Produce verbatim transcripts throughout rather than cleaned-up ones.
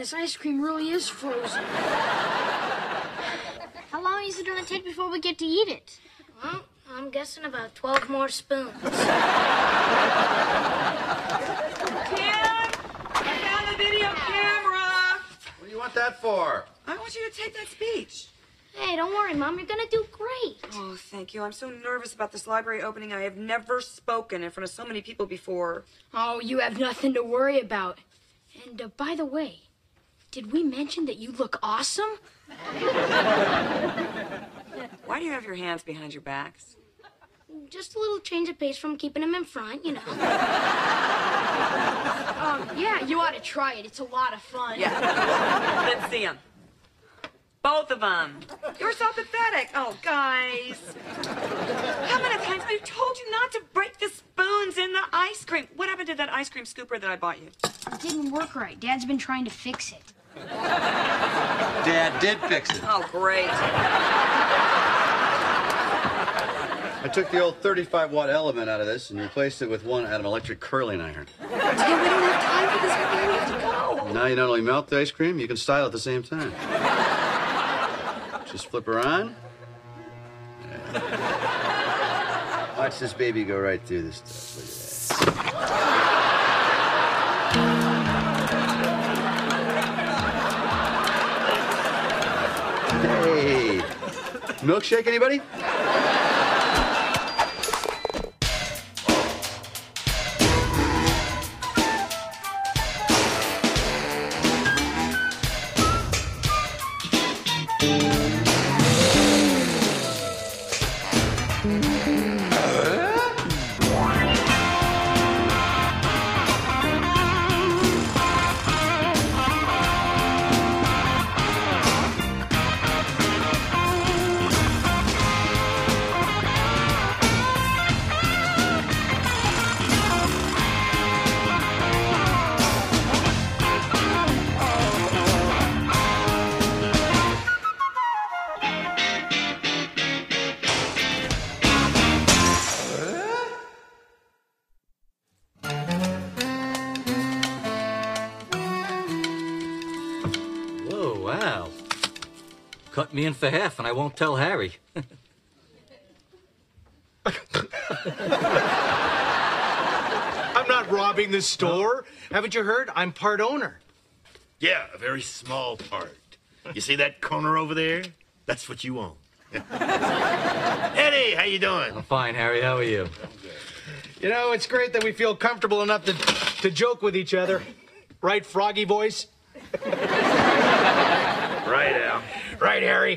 this ice cream really is frozen. How long is it going to take before we get to eat it? Well, I'm guessing about twelve more spoons. Kim! I found the video camera! What do you want that for? I want you to take that speech. Hey, don't worry, Mom. You're gonna do great. Oh, thank you. I'm so nervous about this library opening. I have never spoken in front of so many people before. Oh, you have nothing to worry about. And uh, by the way, did we mention that you look awesome? Why do you have your hands behind your backs? Just a little change of pace from keeping them in front, you know. um, yeah, you ought to try it. It's a lot of fun. Yeah. Let's see them. Both of them. You're so pathetic. Oh, guys. How many times I told you not to break the spoons in the ice cream? What happened to that ice cream scooper that I bought you? It didn't work right. Dad's been trying to fix it. Dad did fix it. Oh, great. I took the old thirty-five watt element out of this and replaced it with one out of an electric curling iron. Tim, we don't have time for this. We have to go. Now you not only melt the ice cream, you can style at the same time. Just flip her on. Yeah. Watch this baby go right through this stuff. Look at that. Hey, milkshake, anybody? Wow. Cut me in for half and I won't tell Harry. I'm not robbing the store. Haven't you heard? I'm part owner. Yeah, a very small part. You see that corner over there? That's what you own. Eddie, how you doing? I'm fine, Harry. How are you? You know, it's great that we feel comfortable enough to, to joke with each other. Right, Froggy voice? Right, Al. Right, Harry.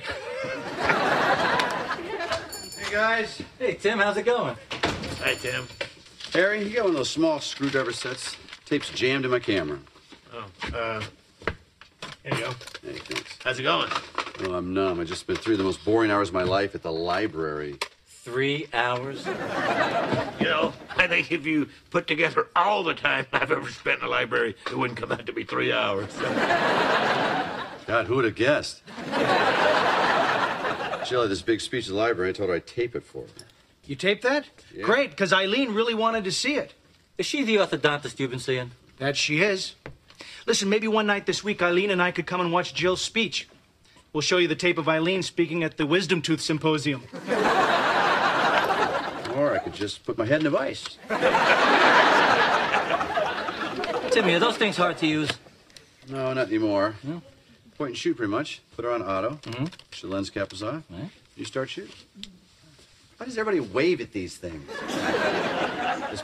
Hey, guys. Hey, Tim, how's it going? Hi, Tim. Harry, you got one of those small screwdriver sets? Tape's jammed in my camera. Oh, uh, here you go. Hey, thanks. How's it going? Oh, I'm numb. I just spent three of the most boring hours of my life at the library. Three hours? You know, I think if you put together all the time I've ever spent in a library, it wouldn't come out to be three hours. God, who would have guessed? Jill had this big speech at the library. I told her I'd tape it for her. You taped that? Yeah. Great, because Eileen really wanted to see it. Is she the orthodontist you've been seeing? That she is. Listen, maybe one night this week, Eileen and I could come and watch Jill's speech. We'll show you the tape of Eileen speaking at the Wisdom Tooth Symposium. Or I could just put my head in a vice. Timmy, are those things hard to use? No, not anymore. No? Point and shoot, pretty much. Put her on auto. Mm-hmm. The lens cap is off. Right. You start shooting. Why does everybody wave at these things? It's,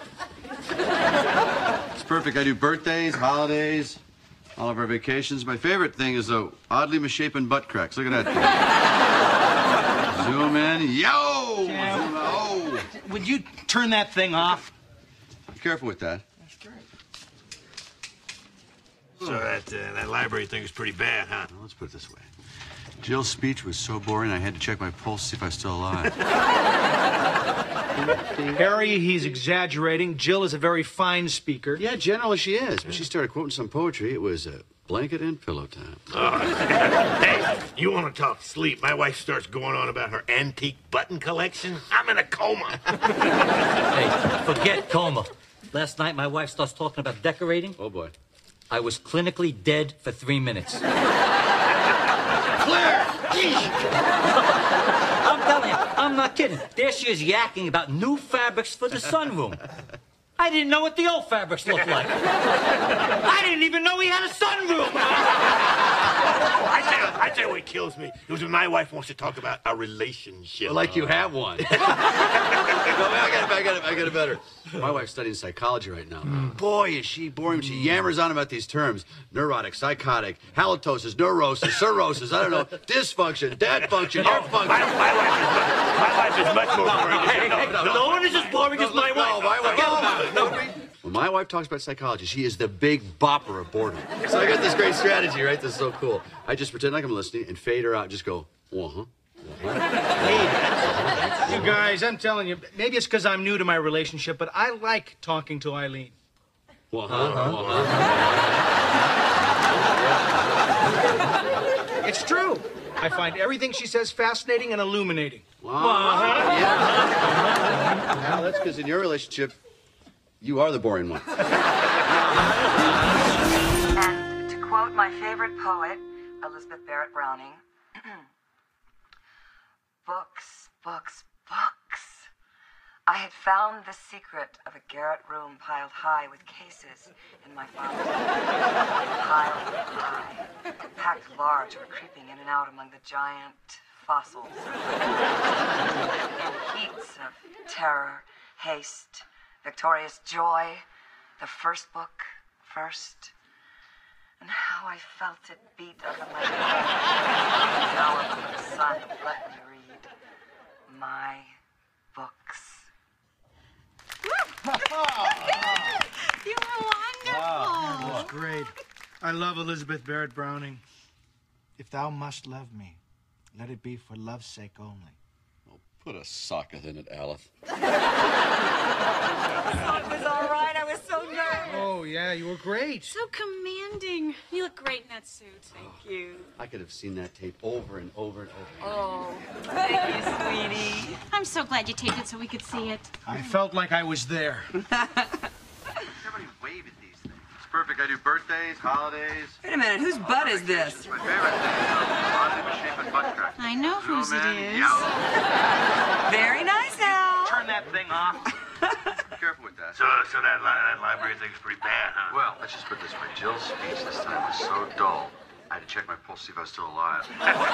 it's perfect. I do birthdays, holidays, all of our vacations. My favorite thing is the oddly misshapen butt cracks. Look at that thing. Zoom in. Yo! Yeah. Zoom out. Oh! Would you turn that thing off? Be careful with that. So that, uh, that library thing is pretty bad, huh? Well, let's put it this way. Jill's speech was so boring I had to check my pulse to see if I was still alive. Harry, he's exaggerating. Jill is a very fine speaker. Yeah, generally she is, but she started quoting some poetry. It was a blanket and pillow time. Oh. Hey, you want to talk sleep? My wife starts going on about her antique button collection. I'm in a coma. Hey, forget coma. Last night, my wife starts talking about decorating. Oh, boy. I was clinically dead for three minutes. Claire! I'm telling you, I'm not kidding. There she is yakking about new fabrics for the sunroom. I didn't know what the old fabrics looked like. I didn't even know we had a sunroom. I tell you, I tell you what kills me. It was when my wife wants to talk about our relationship. Well, like you have one. No, I got it, I got it, I got it better. My wife's studying psychology right now. Mm. Boy, is she boring. She yammers on about these terms. Neurotic, psychotic, halitosis, neurosis, cirrhosis, I don't know, dysfunction, dad function, hair function. My, my, wife is much, my wife is much more boring. Hey, no, no, no, no one is as boring as my wife. No, my wife. Forget about it. No, when my wife talks about psychology, she is the big bopper of boredom. So I got this great strategy, right? This is so cool. I just pretend like I'm listening and fade her out. Just go, uh-huh. Hey, you guys, I'm telling you, maybe it's because I'm new to my relationship, but I like talking to Eileen. Uh-huh. Uh-huh. It's true. I find everything she says fascinating and illuminating. Wow. Uh-huh. Yeah. Well, that's because in your relationship, you are the boring one. And to quote my favorite poet, Elizabeth Barrett Browning, books, books, books. I had found the secret of a garret room piled high with cases in my father's room. Piled high, packed large, were creeping in and out among the giant fossils. In heats of terror, haste, victorious joy, the first book first, and how I felt it beat under my head. Now under the sun, let me read my books. You were wonderful. That was great. I love Elizabeth Barrett Browning. If thou must love me, let it be for love's sake only. Oh, put a socket in it, Alice. It was all right. I was so nervous. Oh, yeah, you were great. So commanding. You look great in that suit. Thank you. I could have seen that tape over and over and over. Oh, thank you, sweetie. I'm so glad you taped it so we could see it. I felt like I was there. Everybody wave at these things. It's perfect. I do birthdays, holidays. Wait a minute. Whose butt is this? My favorite thing is oddly misshapen butt crack. I know whose it man, is. yow. Very nice, Al. Turn that thing off. Be careful with that. So, so that, li that library thing's pretty bad, huh? Well, let's just put it this way. Jill's speech this time was so dull, I had to check my pulse to see if I was still alive.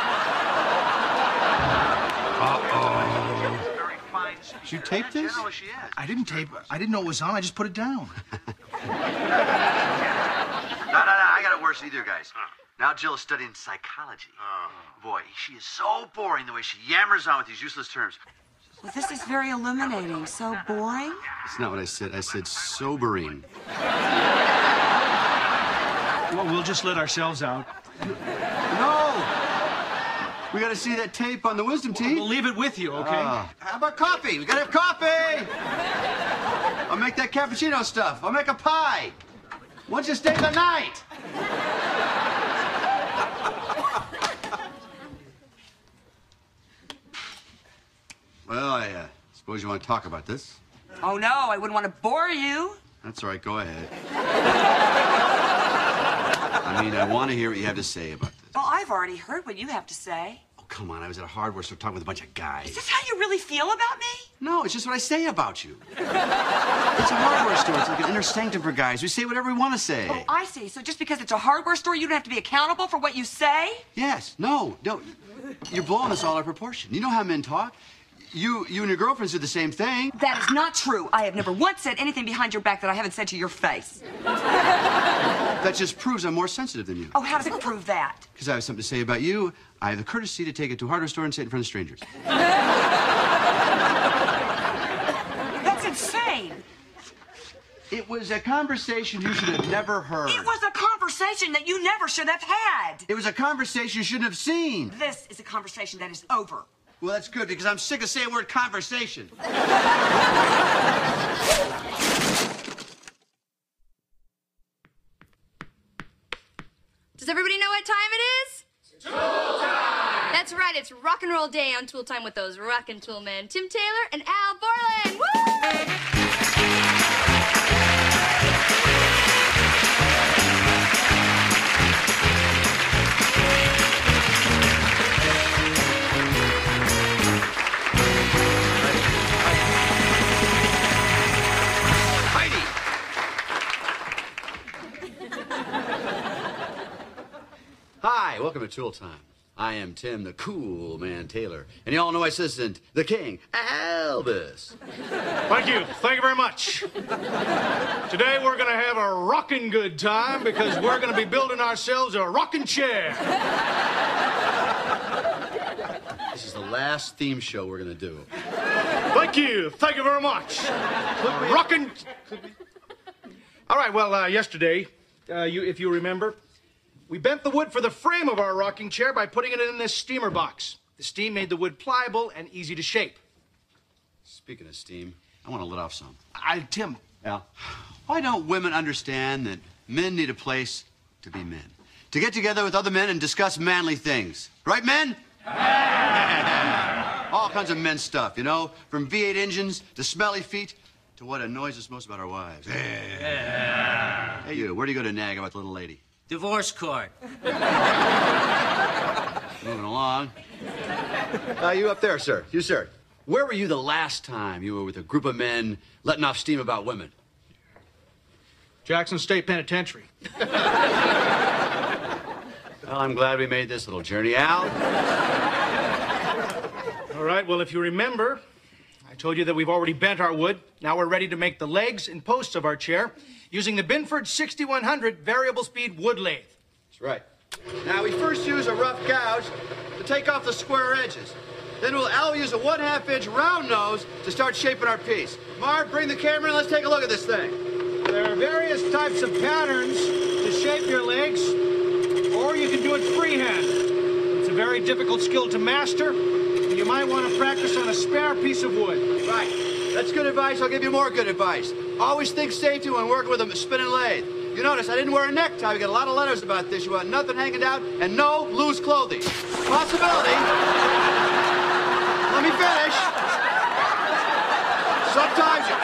Uh-oh. Did you tape this? She is. I didn't tape. I didn't know it was on. I just put it down. No, no, no. I got it worse than either, guys. Now Jill is studying psychology. Oh. Boy, she is so boring the way she yammers on with these useless terms. Well, this is very illuminating. So boring. That's not what I said. I said sobering. Well, we'll just let ourselves out. No! We gotta see that tape on the wisdom teeth. We'll leave it with you, okay? Uh, how about coffee? We gotta have coffee! I'll make that cappuccino stuff. I'll make a pie. Once you stay the night. Well, I uh, suppose you want to talk about this. Oh, no. I wouldn't want to bore you. That's all right. Go ahead. I mean, I want to hear what you have to say about this. Well, I've already heard what you have to say. Oh, come on. I was at a hardware store talking with a bunch of guys. Is this how you really feel about me? No, it's just what I say about you. It's a hardware store. It's like an inner sanctum for guys. We say whatever we want to say. Oh, I see. So just because it's a hardware store, you don't have to be accountable for what you say? Yes. No. No. You're blowing this all out of proportion. You know how men talk? You, you and your girlfriends do the same thing. That is not true. I have never once said anything behind your back that I haven't said to your face. That just proves I'm more sensitive than you. Oh, how does it prove that? Because I have something to say about you. I have the courtesy to take it to a hardware store and say it in front of strangers. That's insane. It was a conversation you should have never heard. It was a conversation that you never should have had. It was a conversation you shouldn't have seen. This is a conversation that is over. Well, that's good, because I'm sick of saying the word conversation. Does everybody know what time it is? Tool Time! That's right, it's rock and roll day on Tool Time with those rockin' tool men, Tim Taylor and Al Borland. Woo! welcome to Tool Time. I am Tim, the cool man Taylor. And you all know my assistant, the king, Elvis. Thank you. Thank you very much. Today we're going to have a rockin' good time because we're going to be building ourselves a rocking chair. This is the last theme show we're going to do. Thank you. Thank you very much. Uh, rockin'... All right, well, uh, yesterday, uh, you, if you remember, we bent the wood for the frame of our rocking chair by putting it in this steamer box. The steam made the wood pliable and easy to shape. Speaking of steam, I want to let off some. I, Tim. Yeah? Why don't women understand that men need a place to be men? To get together with other men and discuss manly things. Right, men? All kinds of men stuff, you know? From V eight engines to smelly feet to what annoys us most about our wives. Yeah. Hey, you, where do you go to nag about the little lady? Divorce court. Moving along. Uh, you up there, sir. You, sir. Where were you the last time you were with a group of men letting off steam about women? Jackson State Penitentiary. Well, I'm glad we made this little journey, Al. All right, well, if you remember, I told you that we've already bent our wood. Now we're ready to make the legs and posts of our chair using the Binford sixty-one hundred variable speed wood lathe. That's right. Now, we first use a rough gouge to take off the square edges. Then we'll Al will use a one-half inch round nose to start shaping our piece. Marv, bring the camera and let's take a look at this thing. There are various types of patterns to shape your legs, or you can do it freehand. It's a very difficult skill to master. You might want to practice on a spare piece of wood. Right. That's good advice. I'll give you more good advice. Always think safety when working with a spinning lathe. You notice I didn't wear a necktie. We get a lot of letters about this. You want nothing hanging down and no loose clothing. Possibility. Let me finish. Sometimes you...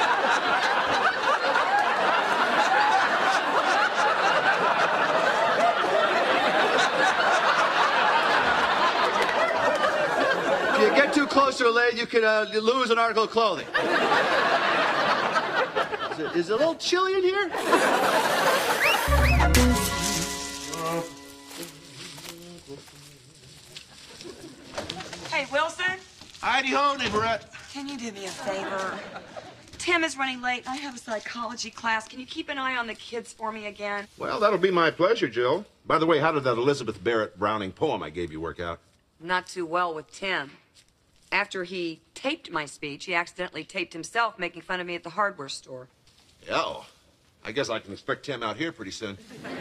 If you get too close to a lathe, you can uh, lose an article of clothing. Is it, is it a little chilly in here? Hey, Wilson? Heidi-ho, neighborette. Can you do me a favor? Tim is running late. I have a psychology class. Can you keep an eye on the kids for me again? Well, that'll be my pleasure, Jill. By the way, how did that Elizabeth Barrett Browning poem I gave you work out? Not too well with Tim. After he taped my speech, he accidentally taped himself making fun of me at the hardware store. Oh, I guess I can expect Tim out here pretty soon.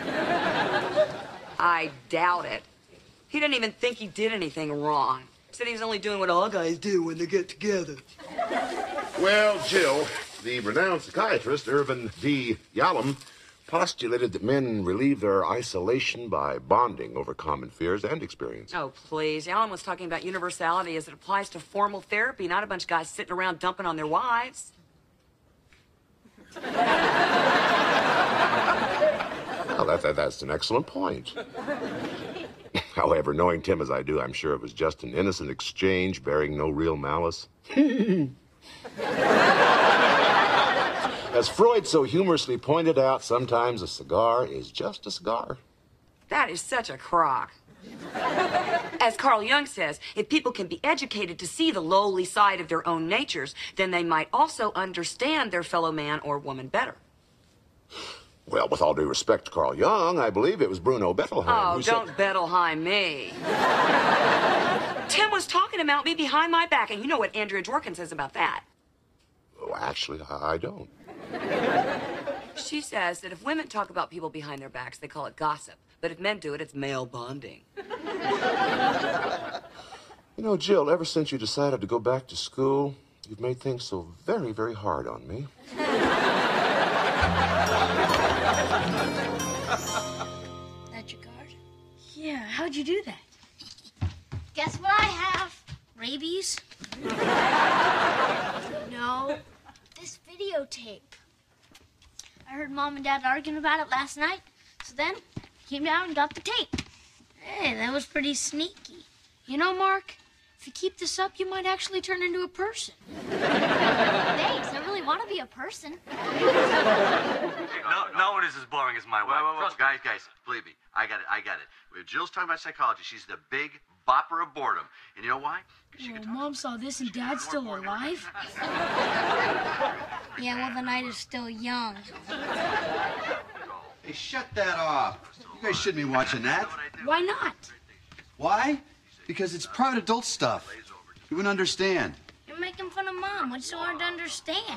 I doubt it. He didn't even think he did anything wrong. Said he was only doing what all guys do when they get together. Well, Jill, the renowned psychiatrist Irvin D. Yalom postulated that men relieve their isolation by bonding over common fears and experience. Oh, please. Alan was talking about universality as it applies to formal therapy, not a bunch of guys sitting around dumping on their wives. Well, that, that, that's an excellent point. However, knowing Tim as I do, I'm sure it was just an innocent exchange bearing no real malice. As Freud so humorously pointed out, sometimes a cigar is just a cigar. That is such a crock. As Carl Jung says, if people can be educated to see the lowly side of their own natures, then they might also understand their fellow man or woman better. Well, with all due respect to Carl Jung, I believe it was Bruno Bettelheim Oh, who don't said... Bettelheim me. Tim was talking about me behind my back, and you know what Andrea Dworkin says about that. Oh, actually, I don't. She says that if women talk about people behind their backs, they call it gossip. But if men do it, it's male bonding. You know, Jill, ever since you decided to go back to school, you've made things so very, very hard on me. That your card? Yeah, how'd you do that? Guess what I have? Rabies? No, this videotape. I heard Mom and Dad arguing about it last night, so then I came down and got the tape. Hey, that was pretty sneaky. You know, Mark, if you keep this up, you might actually turn into a person. Thanks, I really want want to be a person. No, no one is as boring as my wife. Whoa, whoa, whoa. Trust me. Guys, guys, believe me, I got it, I got it. When Jill's talking about psychology, she's the big bopper of boredom. And you know why? Well, Mom saw this and Dad's still alive. Yeah, well, the night is still young. Hey, shut that off. You guys shouldn't be watching that. Why not? Why? Because it's private adult stuff. You wouldn't understand. You're making fun of Mom. What's so hard to understand?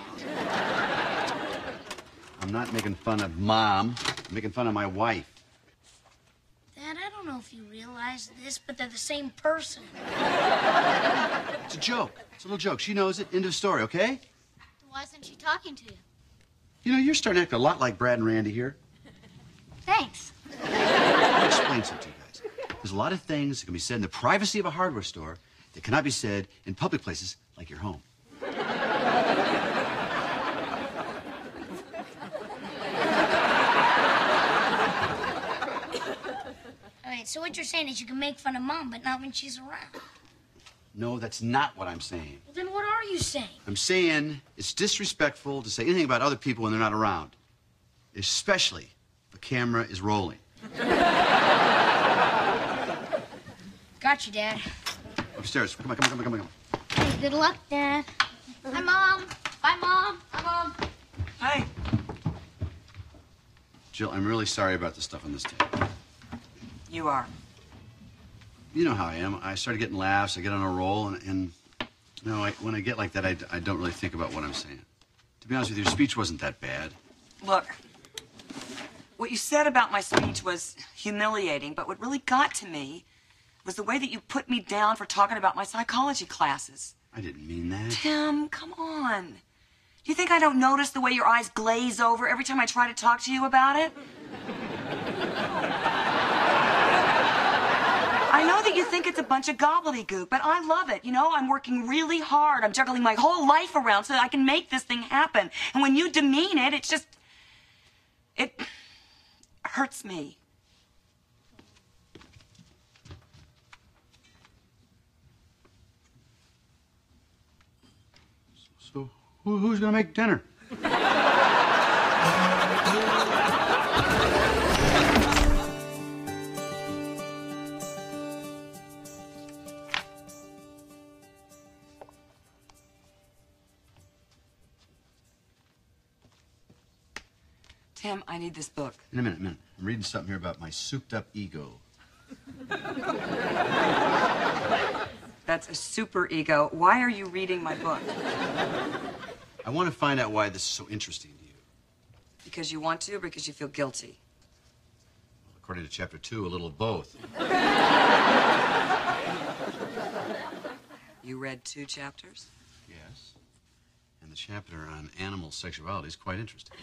I'm not making fun of Mom. I'm making fun of my wife. Dad, I don't know if you realize this, but they're the same person. It's a joke. It's a little joke. She knows it. End of story, okay? Why isn't she talking to you? You know, you're starting to act a lot like Brad and Randy here. Thanks. Let me explain something to you guys. There's a lot of things that can be said in the privacy of a hardware store that cannot be said in public places like your home. All right, so what you're saying is you can make fun of Mom, but not when she's around. No, that's not what I'm saying. Well, then what are you saying? I'm saying it's disrespectful to say anything about other people when they're not around, especially if the camera is rolling. Got you, Dad. Upstairs. Come on, come on, come on, come on. Hey, good luck, Dad. Hi, Mom. Bye, Mom. Hi, Mom. Hey. Jill, I'm really sorry about the stuff on this tape. You are. You know how I am. I started getting laughs. I get on a roll, and, and you know, I, when I get like that, I, I don't really think about what I'm saying. To be honest with you, your speech wasn't that bad. Look, what you said about my speech was humiliating, but what really got to me was the way that you put me down for talking about my psychology classes. I didn't mean that. Tim, come on. Do you think I don't notice the way your eyes glaze over every time I try to talk to you about it? I know that you think it's a bunch of gobbledygook, but I love it. You know, I'm working really hard. I'm juggling my whole life around so that I can make this thing happen. And when you demean it, it's just... it hurts me. So, who, who's gonna make dinner? Tim, I need this book. In a minute, a minute. I'm reading something here about my souped-up ego. That's a super ego. Why are you reading my book? I want to find out why this is so interesting to you. Because you want to or because you feel guilty? Well, according to chapter two, a little of both. You read two chapters? Yes. And the chapter on animal sexuality is quite interesting.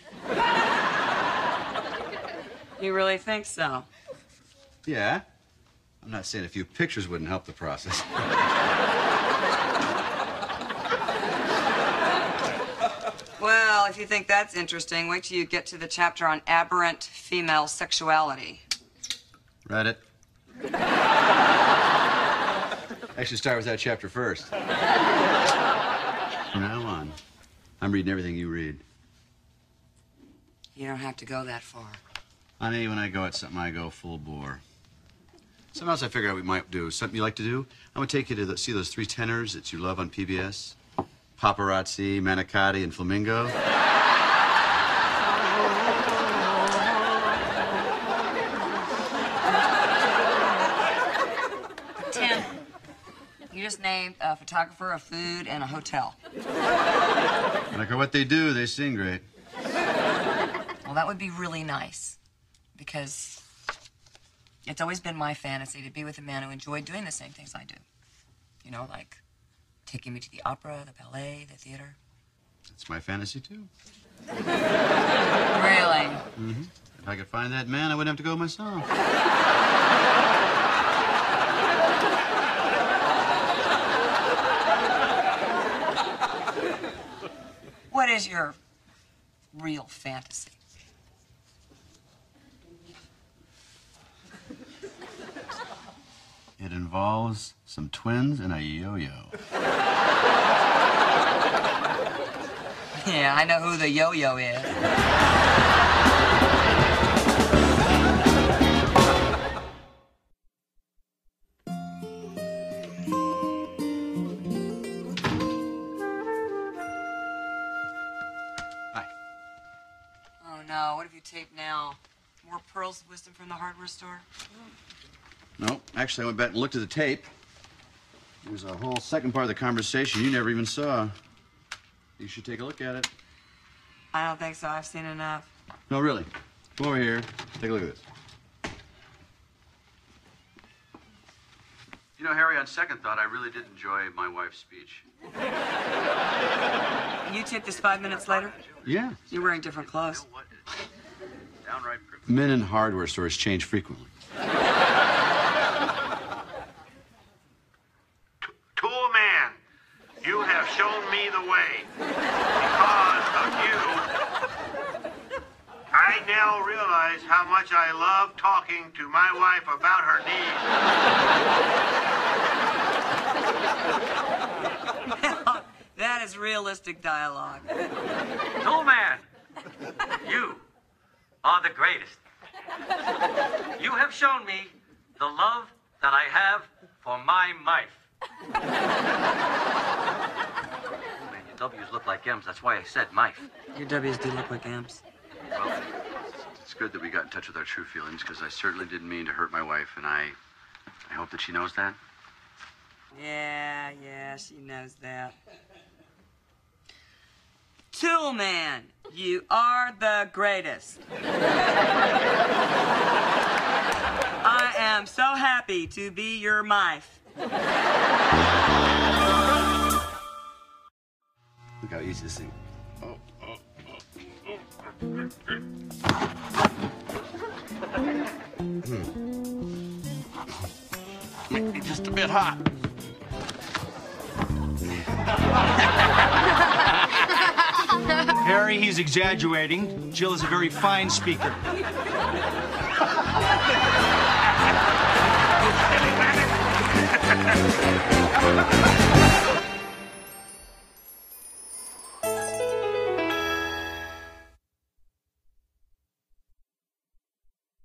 You really think so? Yeah. I'm not saying a few pictures wouldn't help the process. Well, if you think that's interesting, wait till you get to the chapter on aberrant female sexuality. Read it. Actually, start with that chapter first. From now on, I'm reading everything you read. You don't have to go that far. Honey, when I go at something, I go full bore. Something else I figured out we might do. Something you like to do? I'm going to take you to the, see those three tenors that you love on P B S? Paparazzi, Manicotti, and Flamingo. Tim, you just named a photographer, a food, and a hotel. No matter what they do, they sing great. Well, that would be really nice. Because it's always been my fantasy to be with a man who enjoyed doing the same things I do. You know, like taking me to the opera, the ballet, the theater. That's my fantasy, too. Really? Mm-hmm. If I could find that man, I wouldn't have to go myself. What is your real fantasy? It involves some twins and a yo-yo. Yeah, I know who the yo-yo is. Hi. Oh no, what have you taped now? More pearls of wisdom from the hardware store? No, actually, I went back and looked at the tape. There's a whole second part of the conversation you never even saw. You should take a look at it. I don't think so. I've seen enough. No, really. Come over here. Take a look at this. You know, Harry, on second thought, I really did enjoy my wife's speech. You taped this five minutes later? Yeah. You're wearing different clothes. Downright privilege. Men in hardware stores change frequently. Tool man, you have shown me the way. Because of you, I now realize how much I love talking to my wife about her needs. That is realistic dialogue. Tool man, you are the greatest. You have shown me the love that I have for my wife. Oh, man, your W's look like M's. That's why I said mife. Your W's do look like M's. Well, it's good that we got in touch with our true feelings, because I certainly didn't mean to hurt my wife, and I, I hope that she knows that. Yeah, yeah, she knows that. Tool man, you are the greatest. I am so happy to be your wife. Look how easy this thing. Oh, oh, oh, oh. Hmm. Maybe just a bit hot. Harry, he's exaggerating. Jill is a very fine speaker.